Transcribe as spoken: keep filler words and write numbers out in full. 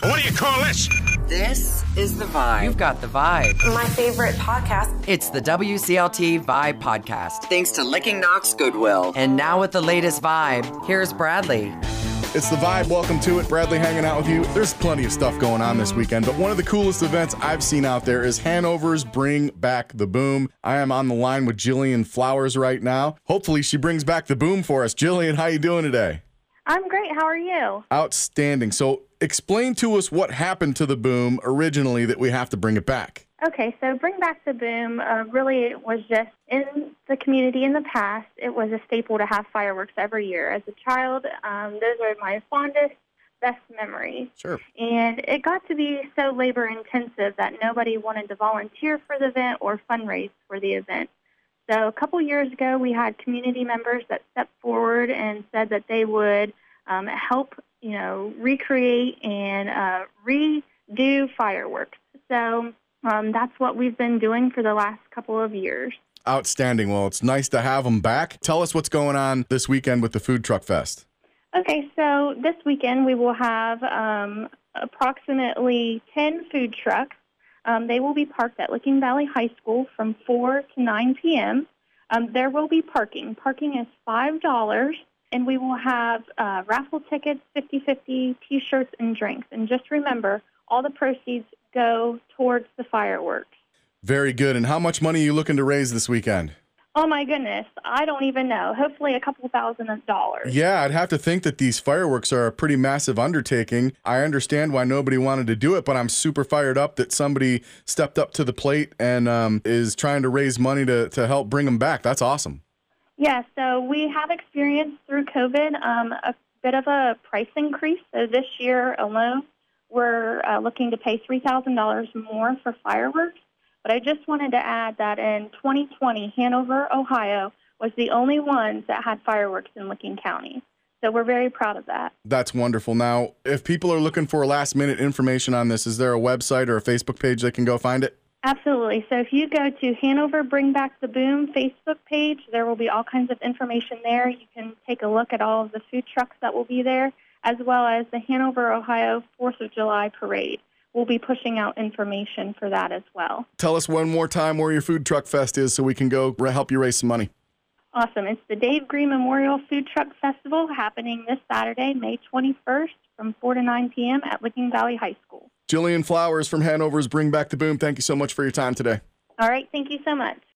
What do you call this? This is The Vibe. You've got The Vibe. My favorite podcast. It's the W C L T Vibe Podcast. Thanks to Licking Knox Goodwill. And now with the latest Vibe, here's Bradley. It's The Vibe. Welcome to it. Bradley hanging out with you. There's plenty of stuff going on this weekend, but one of the coolest events I've seen out there is Hanover's Bring Back the Boom. I am on the line with Jillian Flowers right now. Hopefully she brings back the boom for us. Jillian, how you doing today? I'm great. How are you? Outstanding. So explain to us what happened to the boom originally that we have to bring it back. Okay, so Bring Back the Boom uh, really was just in the community in the past. It was a staple to have fireworks every year. As a child, um, those are my fondest, best memories. Sure. And it got to be so labor-intensive that nobody wanted to volunteer for the event or fundraise for the event. So a couple years ago, we had community members that stepped forward and said that they would um, help, you know, recreate and uh, redo fireworks. So um, that's what we've been doing for the last couple of years. Outstanding. Well, it's nice to have them back. Tell us what's going on this weekend with the Food Truck Fest. Okay, so this weekend we will have um, approximately ten food trucks. Um, they will be parked at Licking Valley High School from four to nine p.m. Um, there will be parking. Parking is five dollars, and we will have uh, raffle tickets, fifty-fifty, T-shirts, and drinks. And just remember, all the proceeds go towards the fireworks. Very good. And how much money are you looking to raise this weekend? Oh, my goodness. I don't even know. Hopefully a couple thousand of dollars. Yeah, I'd have to think that these fireworks are a pretty massive undertaking. I understand why nobody wanted to do it, but I'm super fired up that somebody stepped up to the plate and um, is trying to raise money to, to help bring them back. That's awesome. Yeah, so we have experienced through COVID um, a bit of a price increase. So this year alone, we're uh, looking to pay three thousand dollars more for fireworks. But I just wanted to add that in twenty twenty, Hanover, Ohio, was the only ones that had fireworks in Licking County. So we're very proud of that. That's wonderful. Now, if people are looking for last-minute information on this, is there a website or a Facebook page they can go find it? Absolutely. So if you go to Hanover Bring Back the Boom Facebook page, there will be all kinds of information there. You can take a look at all of the food trucks that will be there, as well as the Hanover, Ohio fourth of July Parade. We'll be pushing out information for that as well. Tell us one more time where your Food Truck Fest is so we can go help you raise some money. Awesome. It's the Dave Green Memorial Food Truck Festival happening this Saturday, May twenty-first from four to nine p.m. at Licking Valley High School. Jillian Flowers from Hanover's Bring Back the Boom, thank you so much for your time today. All right. Thank you so much.